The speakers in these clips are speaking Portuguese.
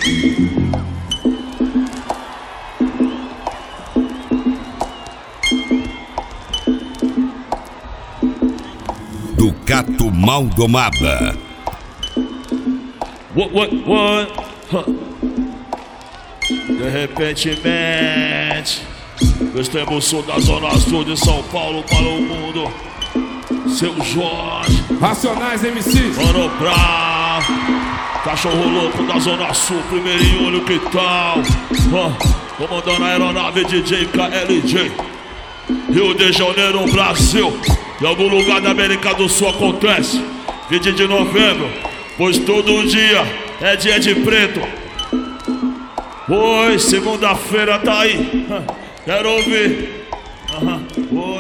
Ducato Maldomada. What? De repentemente, extremo sul da zona sul de São Paulo para o mundo. Seu Jorge, Racionais MCs, Mano Brown, cachorro louco da zona sul, primeirinho, olha o que tal. Comandando a aeronave DJ KLJ, Rio de Janeiro, Brasil. Em algum lugar da América do Sul acontece 20 de novembro, pois todo dia é dia de preto. Oi, segunda-feira tá aí, quero ouvir. Oi.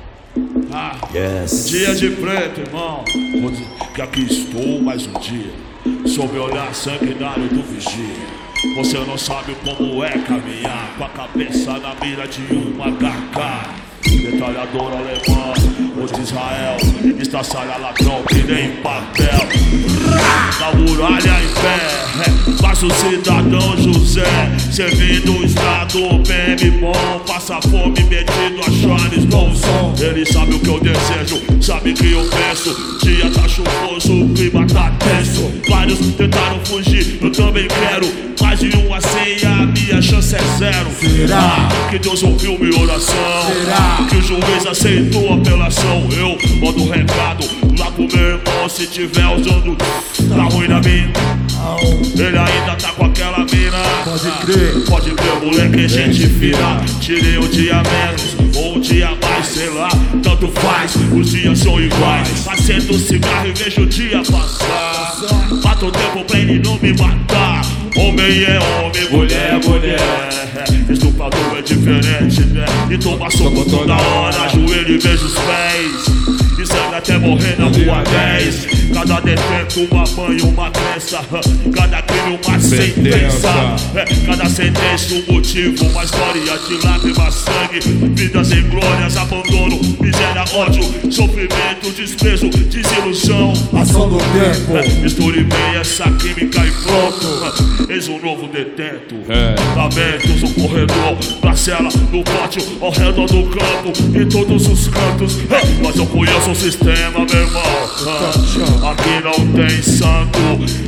Yes. Dia de preto, irmão. Vou dizer que aqui estou mais um dia, sob o olhar sanguinário do vigia. Você não sabe como é caminhar com a cabeça na mira de uma HK. Detalhador alemão, o de Israel, estraçalha ladrão que nem papel. Na muralha em pé, mas o cidadão José, servindo o estado, bebe bom, passa fome, metido a Charles Bronson. Ele sabe o que eu desejo, sabe que eu penso. Dia tá chuvoso, o clima tá tenso. Vários tentaram fugir, eu também quero. Mais de um assim, a minha chance é zero. Será que Deus ouviu minha oração? Será que o juiz aceitou a apelação? Eu mando um recado lá pro meu irmão, se tiver usando, tá ruim na mina. Ele ainda tá com aquela mina. Pode crer, moleque, gente fina. Tirei um dia menos ou um dia mais, sei lá, tanto faz, os dias são iguais. Acendo o cigarro e vejo o dia passar. Mato o tempo pra ele não me matar. Homem é homem, mulher é mulher. Estuprador é diferente, né? E toma soco toda hora, ajoelho e vejo os pés. E sangue até morrer na rua 10. Cada detento uma mãe, uma crença. Cada crime uma sentença. Cada sentença um motivo, uma história de lágrimas, sangue. Vidas em glórias, abandono, miséria, ódio, sofrimento, desprezo, desilusão. ação do tempo. Misture bem essa química e pronto. Eis um novo detento. Lamentos no corredor, na cela, no pátio, ao redor do campo, em todos os cantos. Mas eu conheço o sistema, meu irmão. Aqui não tem santo.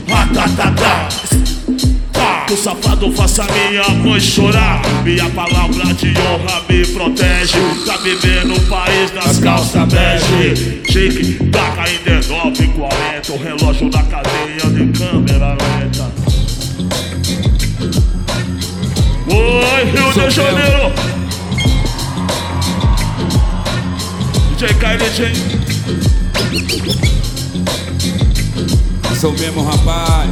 Que o safado faça minha mãe chorar. Minha palavra de honra me protege. Pra viver no país das calças bege. Chique, taca em 19:40. O relógio na cadeia de câmera lenta. Oi, Rio de Janeiro. DJ KLJ. Sou mesmo, rapaz.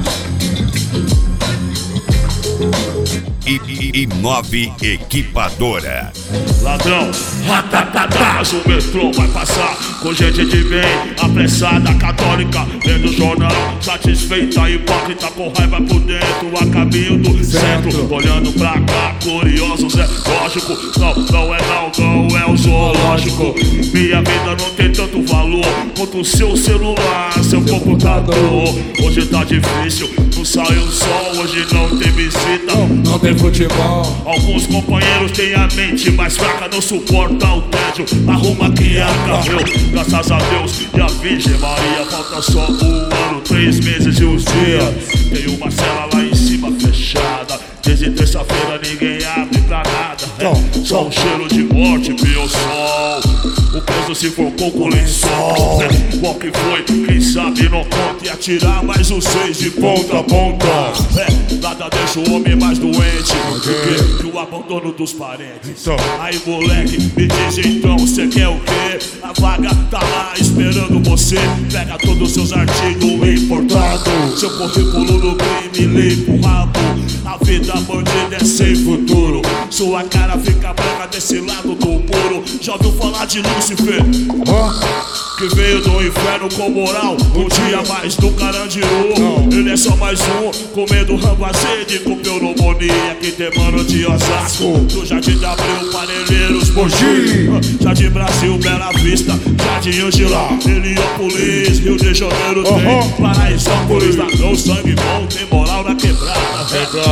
E 9 Equipadora. Ladrão, mas o metrô vai passar com gente de bem, apressada, católica, lendo o jornal, satisfeita, hipócrita, com raiva por dentro, a caminho do centro, olhando pra cá, curiosos, é lógico, não é o zoológico. Minha vida não tem tanto valor quanto o seu celular, seu computador. Hoje tá difícil, não sai o sol, hoje não tem visita, não tem futebol. Alguns companheiros têm a mente mais fraca, não suporta o tédio, arruma que acarreu. Graças a Deus e a Virgem Maria, falta só um ano, 3 meses e uns dias. Tem uma cela lá em cima fechada, desde terça-feira ninguém abre pra nada. Só um cheiro de morte, meu sol. O preso se forcou com lençol. Qual que foi? Quem sabe não conta. E atirar mais os 6 de ponta a ponta. Nada deixa o homem mais doente que o abandono dos parentes. Aí moleque, me diz então, cê quer o quê? A vaga tá lá esperando você. Pega todos os seus artigos importados, seu currículo no crime, limpa o rabo. A vida bandida é sem futuro. Sua cara fica branca desse lado do muro. Já ouviu falar de Lúcifer? Que veio do inferno com moral, um dia mais do Carandiru. Ele é só mais um, comendo rango azedo e com pneumonia. Que tem mano de Osasco, do Jardim de Abril, Parelheiros, Mogi, Jardim Brasil, Bela Vista, Jardim Angela, Heliópolis, Rio de Janeiro tem Paraisópolis. Ladrão, sangue bom, tem moral na quebrada.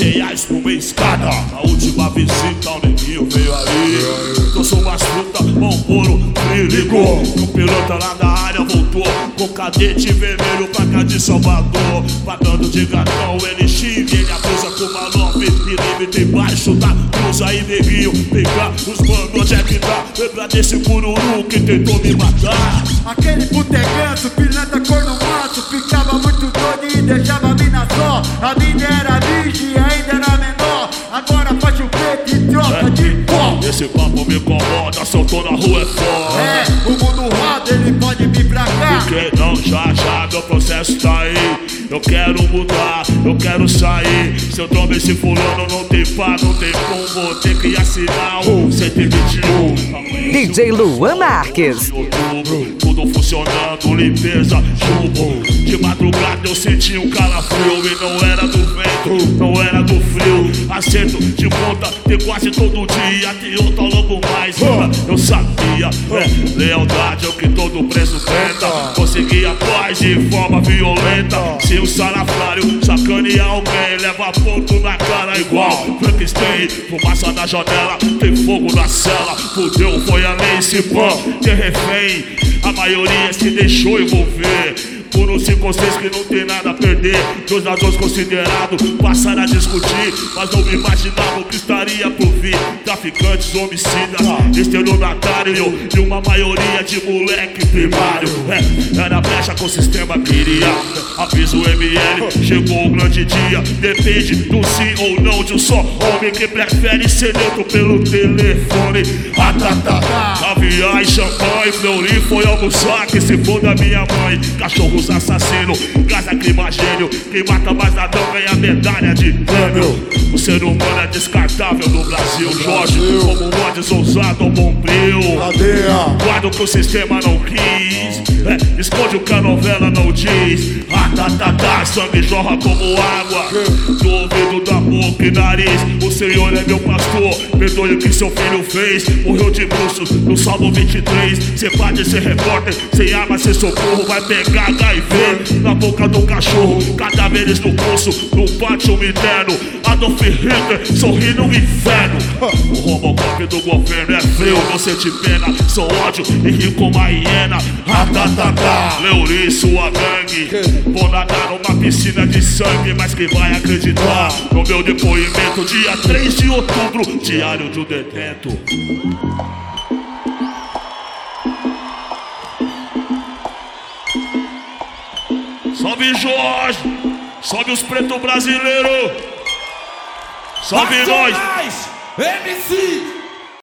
R$10 por mês cada. A última visita ao neguinho veio aí. Trouxe umas frutas, pão, couro, ligou. O piloto lá da área voltou com cadete vermelho pra cá de Salvador. Pagando de gatão, ele xinga, ele acusa com uma 9 milímetros embaixo da cruz. Aí neguinho, pegar os manos, onde é que tá? Lembra desse cururu que tentou me matar? Aquele puteganço, pilantra cor no maço, ficava muito doido e deixava a mina só. A mina era virgem e ainda era menor. Agora faz o preto e troca de pó. Esse papo me incomoda, se eu tô na rua é foda. É, o mundo roda, ele pode vir pra cá. Porque não, já, meu processo tá aí. Eu quero mudar, eu quero sair. Se eu tomo esse fulano, não tem pá, não tem como. Vou ter que assinar o 121. DJ Luan Marques. Tudo funcionando, limpeza, chumbo. De madrugada eu senti um calafrio. E não era do vento, não era do frio. Acerto de conta, tem quase todo dia. Tem outro logo mais, eu sabia. Lealdade é o que todo preso tenta. Consegui a paz de forma violenta. Se o salafrário sacanear alguém, leva ponto na cara igual Frankenstein. Fumaça na janela, tem fogo na cela. Fudeu, foi além esse pão, tem refém. A maioria se deixou envolver por uns 5 ou 6 que não tem nada a perder. 2 ladrões considerados passaram a discutir, mas não me imaginavam que estaria por vir. Traficantes, homicidas, estelionatário e uma maioria de moleque primário. Era brecha que o sistema queria. Avisa o ML, chegou o grande dia. Depende do sim ou não de um só homem que prefere ser neutro pelo telefone. Caviar e champanhe, Fleury foi almoçar, que se for da minha mãe. Cachorros assassinos, gás lacrimogênio. Quem mata mais ladrão ganha medalha de prêmio. O ser humano é descartável no Brasil. Jorge, como um mods ousado ou bombril. Guarda o que o sistema não quis, esconde o que a novela não diz. Sangue jorra como água do ouvido, da boca e nariz. O Senhor é meu pastor, perdoe o que seu filho fez. Morreu de bruxo no Salmo 23. Cê pode ser repórter, sem arma, sem socorro. Vai pegar HIV na boca do cachorro. Cadáveres no pulso, no pátio interno. Adolf Hitler sorri no inferno. O Robocop do governo é frio, não sente pena. Sou ódio e rio como a hiena. Fleury, sua gangue, vou nadar numa piscina de sangue. Mas quem vai acreditar no meu depoimento? Dia 3 de outubro, diário de um detento. Salve Jorge, salve os pretos brasileiros, salve nós, MC